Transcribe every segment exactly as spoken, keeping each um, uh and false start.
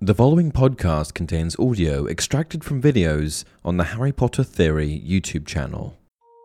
The following podcast contains audio extracted from videos on the Harry Potter Theory YouTube channel.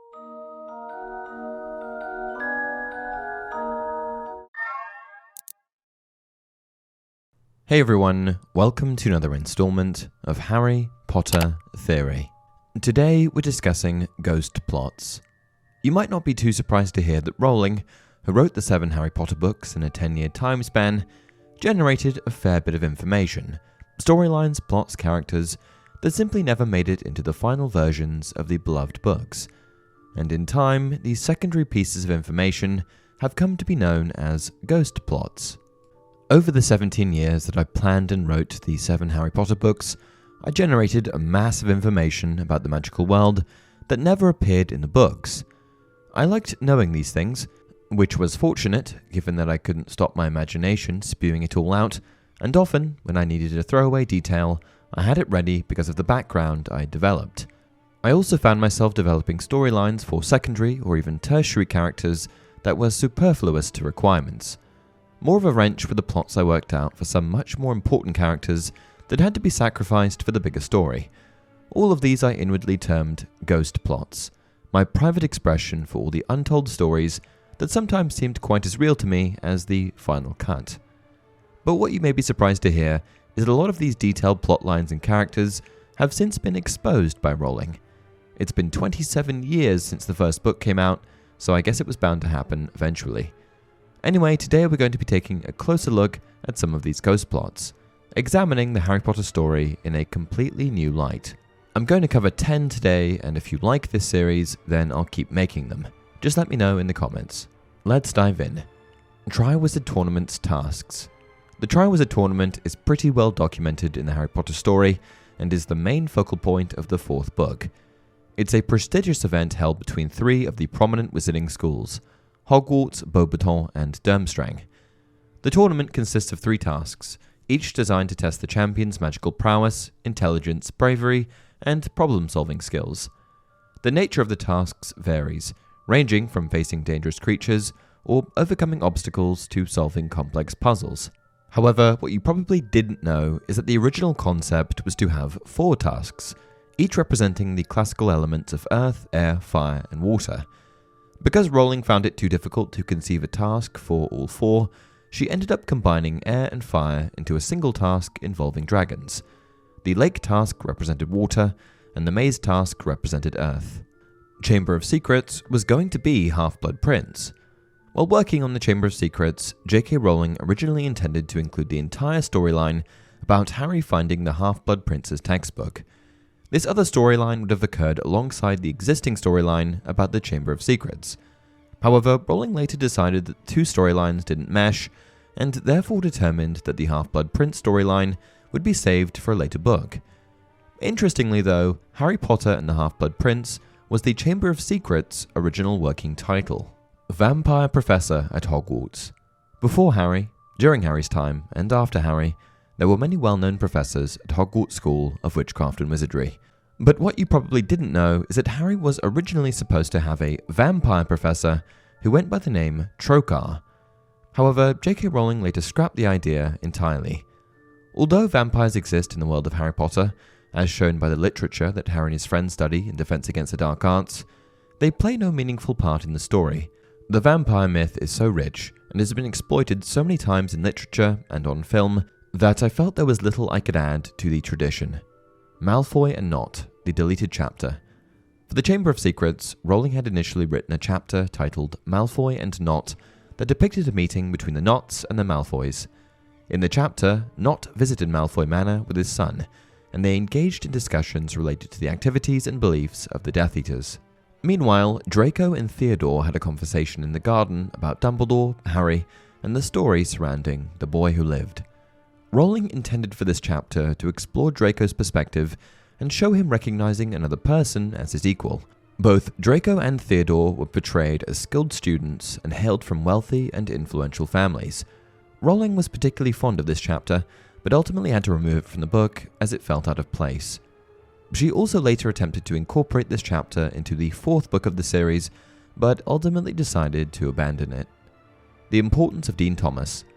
Hey everyone, welcome to another installment of Harry Potter Theory. Today we're discussing ghost plots. You might not be too surprised to hear that Rowling, who wrote the seven Harry Potter books in a ten-year time span, generated a fair bit of information, storylines, plots, characters, that simply never made it into the final versions of the beloved books. And in time, these secondary pieces of information have come to be known as ghost plots. Over the seventeen years that I planned and wrote the seven Harry Potter books, I generated a mass of information about the magical world that never appeared in the books. I liked knowing these things, which was fortunate, given that I couldn't stop my imagination spewing it all out, and often, when I needed a throwaway detail, I had it ready because of the background I developed. I also found myself developing storylines for secondary or even tertiary characters that were superfluous to requirements. More of a wrench were the plots I worked out for some much more important characters that had to be sacrificed for the bigger story. All of these I inwardly termed ghost plots, my private expression for all the untold stories that sometimes seemed quite as real to me as the final cut. But what you may be surprised to hear is that a lot of these detailed plot lines and characters have since been exposed by Rowling. It's been twenty-seven years since the first book came out, so I guess it was bound to happen eventually. Anyway, today we're going to be taking a closer look at some of these ghost plots, examining the Harry Potter story in a completely new light. I'm going to cover ten today, and if you like this series, then I'll keep making them. Just let me know in the comments. Let's dive in. Triwizard Tournament's tasks. The Triwizard Tournament is pretty well documented in the Harry Potter story and is the main focal point of the fourth book. It's a prestigious event held between three of the prominent wizarding schools, Hogwarts, Beauxbaton, and Durmstrang. The tournament consists of three tasks, each designed to test the champion's magical prowess, intelligence, bravery, and problem-solving skills. The nature of the tasks varies, ranging from facing dangerous creatures or overcoming obstacles to solving complex puzzles. However, what you probably didn't know is that the original concept was to have four tasks, each representing the classical elements of earth, air, fire, and water. Because Rowling found it too difficult to conceive a task for all four, she ended up combining air and fire into a single task involving dragons. The lake task represented water, and the maze task represented earth. Chamber of Secrets was going to be Half-Blood Prince. While working on the Chamber of Secrets, J K Rowling originally intended to include the entire storyline about Harry finding the Half-Blood Prince's textbook. This other storyline would have occurred alongside the existing storyline about the Chamber of Secrets. However, Rowling later decided that the two storylines didn't mesh, and therefore determined that the Half-Blood Prince storyline would be saved for a later book. Interestingly though, Harry Potter and the Half-Blood Prince was the Chamber of Secrets' original working title. Vampire Professor at Hogwarts. Before Harry, during Harry's time, and after Harry, there were many well-known professors at Hogwarts School of Witchcraft and Wizardry. But what you probably didn't know is that Harry was originally supposed to have a vampire professor who went by the name Trokar. However, J K Rowling later scrapped the idea entirely. Although vampires exist in the world of Harry Potter, as shown by the literature that Harry and his friends study in Defense Against the Dark Arts, they play no meaningful part in the story. The vampire myth is so rich and has been exploited so many times in literature and on film that I felt there was little I could add to the tradition. Malfoy and Nott, the deleted chapter. For the Chamber of Secrets, Rowling had initially written a chapter titled Malfoy and Nott that depicted a meeting between the Notts and the Malfoys. In the chapter, Nott visited Malfoy Manor with his son, and they engaged in discussions related to the activities and beliefs of the Death Eaters. Meanwhile, Draco and Theodore had a conversation in the garden about Dumbledore, Harry, and the story surrounding the boy who lived. Rowling intended for this chapter to explore Draco's perspective and show him recognizing another person as his equal. Both Draco and Theodore were portrayed as skilled students and hailed from wealthy and influential families. Rowling was particularly fond of this chapter, but ultimately had to remove it from the book as it felt out of place. She also later attempted to incorporate this chapter into the fourth book of the series, but ultimately decided to abandon it. The importance of Dean Thomas.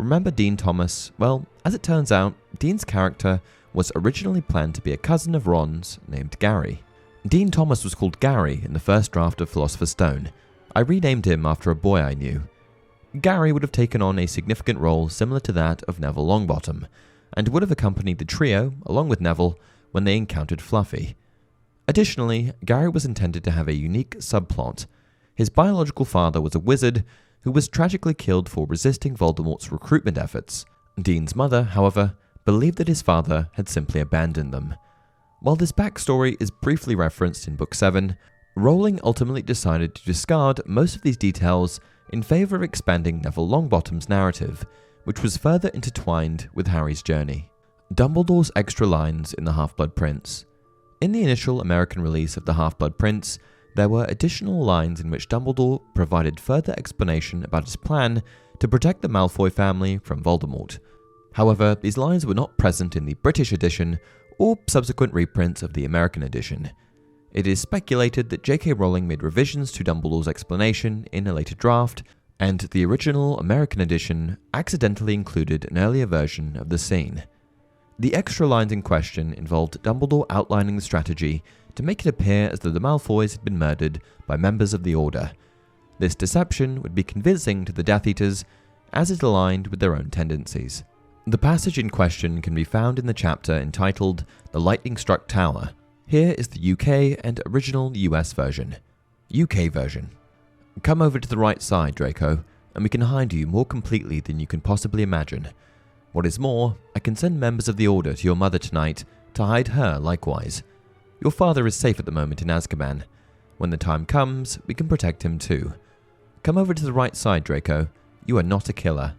remember Dean Thomas? Well, as it turns out, Dean's character was originally planned to be a cousin of Ron's named Gary. Dean Thomas was called Gary in the first draft of Philosopher's Stone. I renamed him after a boy I knew. Gary would have taken on a significant role similar to that of Neville Longbottom, and would have accompanied the trio, along with Neville, when they encountered Fluffy. Additionally, Gary was intended to have a unique subplot. His biological father was a wizard who was tragically killed for resisting Voldemort's recruitment efforts. Dean's mother, however, believed that his father had simply abandoned them. While this backstory is briefly referenced in Book seven, Rowling ultimately decided to discard most of these details in favour of expanding Neville Longbottom's narrative, which was further intertwined with Harry's journey. Dumbledore's extra lines in The Half-Blood Prince. In the initial American release of The Half-Blood Prince, there were additional lines in which Dumbledore provided further explanation about his plan to protect the Malfoy family from Voldemort. However, these lines were not present in the British edition or subsequent reprints of the American edition. It is speculated that J K Rowling made revisions to Dumbledore's explanation in a later draft, and the original American edition accidentally included an earlier version of the scene. The extra lines in question involved Dumbledore outlining the strategy to make it appear as though the Malfoys had been murdered by members of the Order. This deception would be convincing to the Death Eaters, as it aligned with their own tendencies. The passage in question can be found in the chapter entitled The Lightning Struck Tower. Here is the U K and original U S version. U K version. Come over to the right side, Draco, and we can hide you more completely than you can possibly imagine. What is more, I can send members of the Order to your mother tonight to hide her likewise. Your father is safe at the moment in Azkaban. When the time comes, we can protect him too. Come over to the right side, Draco. You are not a killer.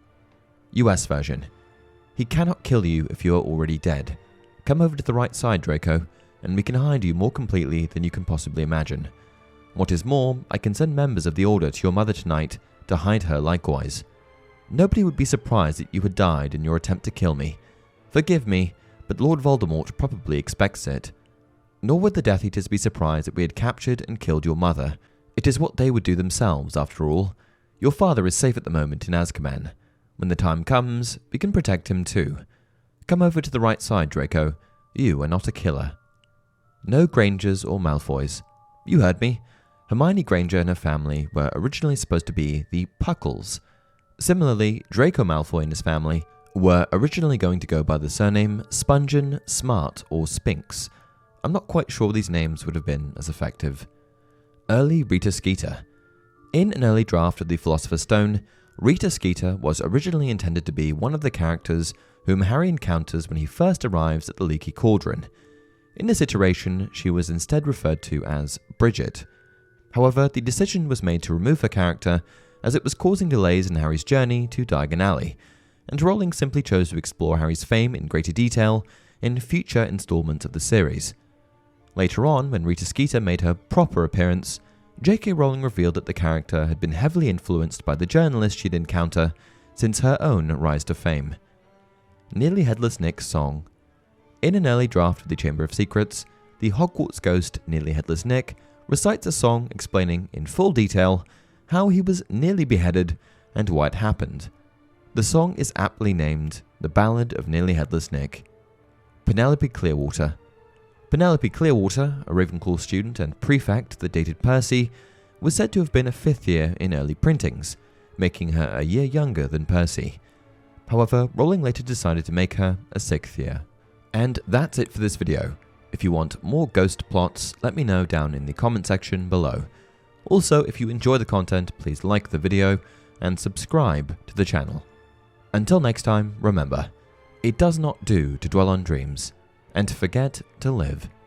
U S version. He cannot kill you if you are already dead. Come over to the right side, Draco, and we can hide you more completely than you can possibly imagine. What is more, I can send members of the Order to your mother tonight to hide her likewise. Nobody would be surprised that you had died in your attempt to kill me. Forgive me, but Lord Voldemort probably expects it. Nor would the Death Eaters be surprised that we had captured and killed your mother. It is what they would do themselves, after all. Your father is safe at the moment in Azkaban. When the time comes, we can protect him too. Come over to the right side, Draco. You are not a killer. No Grangers or Malfoys. You heard me. Hermione Granger and her family were originally supposed to be the Puckles. Similarly, Draco Malfoy and his family were originally going to go by the surname Spungen, Smart, or Spinks. I'm not quite sure these names would have been as effective. Early Rita Skeeter. In an early draft of the Philosopher's Stone, Rita Skeeter was originally intended to be one of the characters whom Harry encounters when he first arrives at the Leaky Cauldron. In this iteration, she was instead referred to as Bridget. However, the decision was made to remove her character as it was causing delays in Harry's journey to Diagon Alley, and Rowling simply chose to explore Harry's fame in greater detail in future installments of the series. Later on, when Rita Skeeter made her proper appearance, J K Rowling revealed that the character had been heavily influenced by the journalist she'd encounter since her own rise to fame. Nearly Headless Nick's song. In an early draft of the Chamber of Secrets, the Hogwarts ghost Nearly Headless Nick recites a song explaining in full detail how he was nearly beheaded and why it happened. The song is aptly named The Ballad of Nearly Headless Nick. Penelope Clearwater. Penelope Clearwater, a Ravenclaw student and prefect that dated Percy, was said to have been a fifth year in early printings, making her a year younger than Percy. However, Rowling later decided to make her a sixth year. And that's it for this video. If you want more ghost plots, let me know down in the comment section below. Also, if you enjoy the content, please like the video and subscribe to the channel. Until next time, remember, it does not do to dwell on dreams and to forget to live.